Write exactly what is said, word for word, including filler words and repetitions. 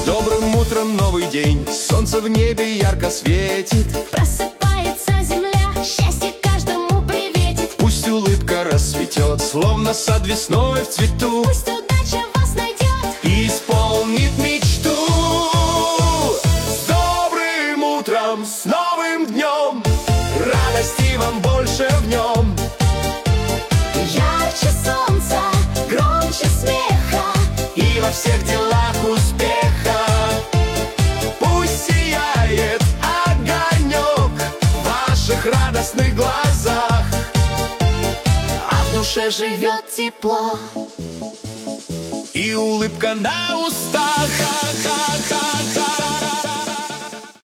С добрым утром новый день, солнце в небе ярко светит. Просыпается земля, счастье каждому приветит. Пусть улыбка расцветет, словно сад весной в цвету. Пусть удача вас найдет и исполнит мечту. С добрым утром, с новым днем, радости вам больше в нем. ярче солнца, громче смеха И во всех делах успеха. Пусть сияет огонек в ваших радостных глазах, а в душе живет тепло и улыбка на устах. Ха-ха-ха-ха.